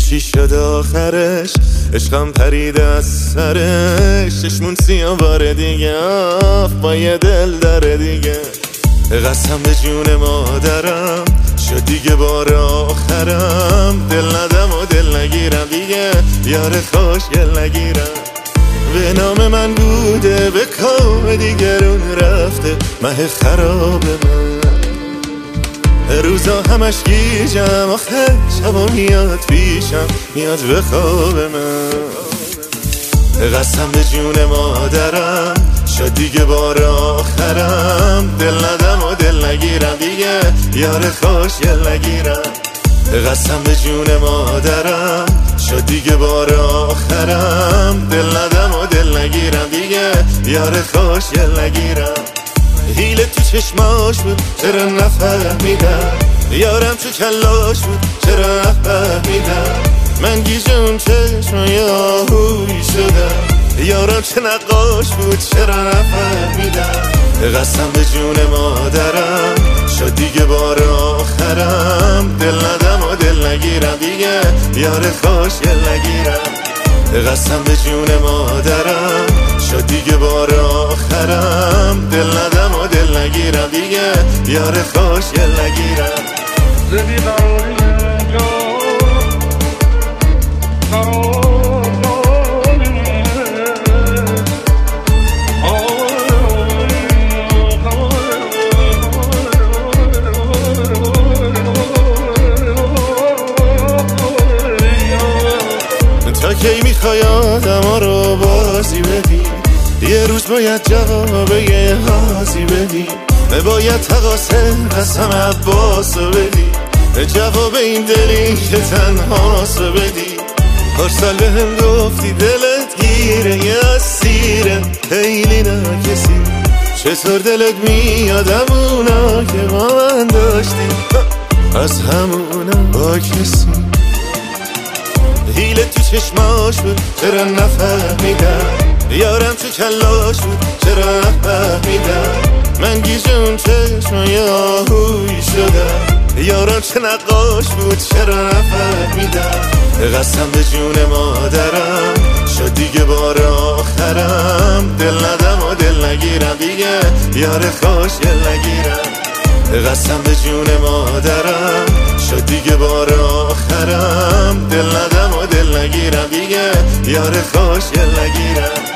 چی شد آخرش؟ عشقم پرید از سرش، چشمون سیاه بار دیگه با یه دل داره دیگه. قسم به جون مادرم شد دیگه بار آخرم، دل ندم و دل نگیرم دیگه، یار خوشگل نگیرم. به نام من بوده به کام دیگرون رفته، مه خراب من روزا همش گیجم، آخه شبا میاد پیشم، میاد به خواب من. قسم به جون مادرم شد دیگه بار آخرم، دل ندم و دل نگیرم دیگه، یار خوشگل نگیرم. قسم به جون مادرم شد دیگه بار آخرم، دل ندم و دل نگیرم دیگه، یار خوشگل نگیرم. حیله تو چشماش بود چرا نفهمیدم، یارم تو کلاش بود چرا نفهمیدم. من گیجم چشمای آهوی شدم، یارم چه نقاش بود چرا نفهمیدم. قسم به جون مادرم شد دیگه بار آخرم، دل ندم و دل نگیرم دیگه، یار خوشگل نگیرم. قسم به جون مادرم شد دیگه بار آخرم، دل ندم و دل نگیرم دیگه، یار خوشگل نگیرم. تا کی میخوای آدما رو بازی بدی؟ یه روز باید جواب یه حاضی بدی، باید تقاسه قسم عباس رو بدی، جواب این دلی که تنهاس رو بدی. هر سال به هم گفتی دلت گیره یه اسیره، خیلی ناکسی، چطور دلت میاد همونا که با من داشتی، از همونا با کسی. حیله تو چشماش بود چرا نفهمیدم، یارم تو کلاش بود چرا نفهمیدم. من گیجم چشمای آهوی شدم، یارم چه نقاش بود چرا نفهمیدم. قسم به جون مادرم شد دیگه بار آخرم، دل ندم و دل نگیرم دیگه، یار خوشگل نگیرم. قسم به جون مادرم شد دیگه بار آخرم، دل ندم و دل نگیرم دیگه، یار خوشگل نگیرم.